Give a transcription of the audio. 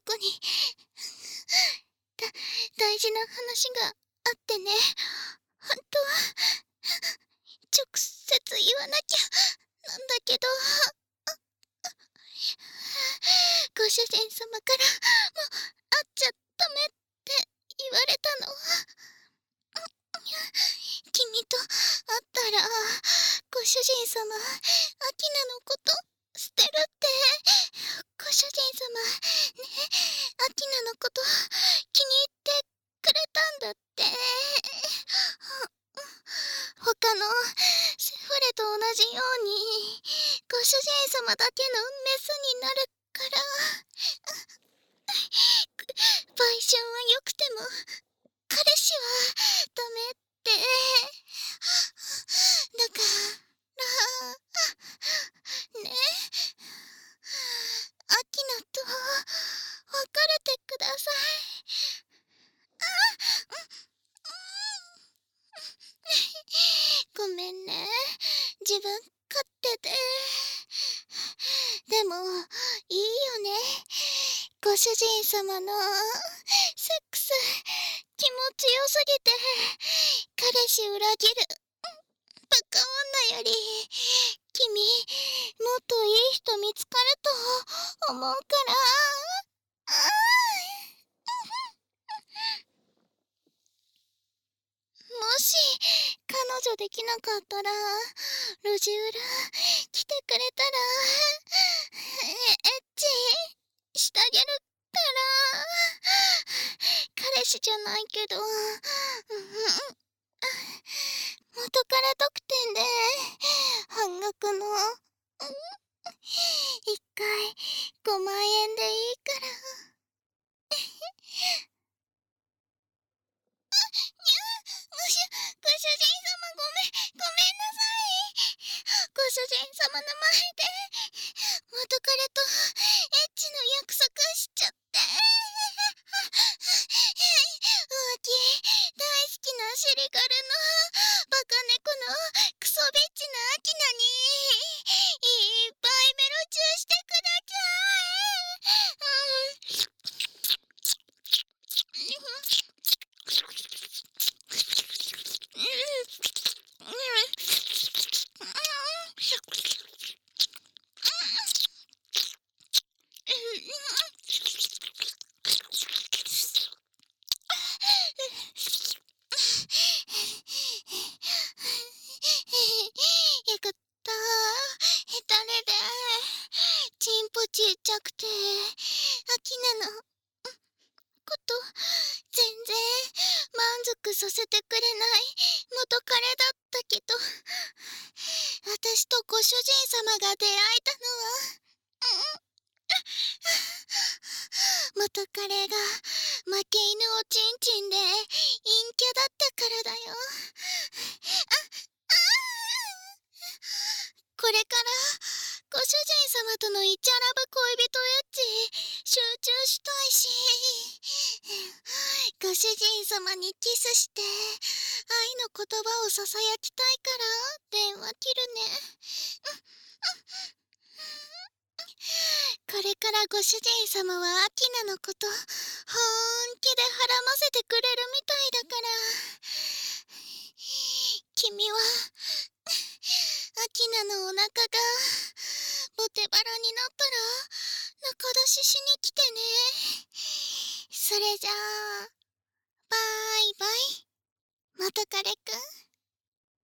僕にだ大事な話があってね。本当は直接言わなきゃなんだけど、ご主人様からもう会っちゃダメって言われたの。君と会ったらご主人様アキナのこと捨てるって。ご主人様ね、アキナのこと気に入ってくれたんだって。他のセフレと同じようにご主人様だけのメスになるから。売春は良くても彼氏はダメって。だからね、アキナと別れてください。ごめんね、自分勝手で。でもいいよね、ご主人様のセックス気持ちよすぎて彼氏裏切るバカ女より君もっといい人見つかると思うから。もし彼女できなかったら路地裏来てくれたらエッチしてあげるから。彼氏じゃないけど元彼特典で半額の一回5万円でいいから。ご主人様ごめんなさい。ご主人様の前で元彼とエッチの約束しちゃって。浮気大好きなシリガルのバカ猫のクソビッチなアキナにいっぱいメロチューしてくださよかった。ヘタレでチンポちっちゃくてアキナのこと全然満足させてくれない元彼だったけど、私とご主人様が出会えたのは元彼が負け犬おちんちんで陰キャだったからだよ。これからご主人様とのイチャラブ恋人エッチ集中したいし、ご主人様にキスして愛の言葉をささやきたいから電話切るね。これからご主人様はアキナのこと本気ではらませてくれるみたいだから。君はアキナのお腹がボテバラになったら仲出ししに来てね。それじゃあバイバイ元彼くん。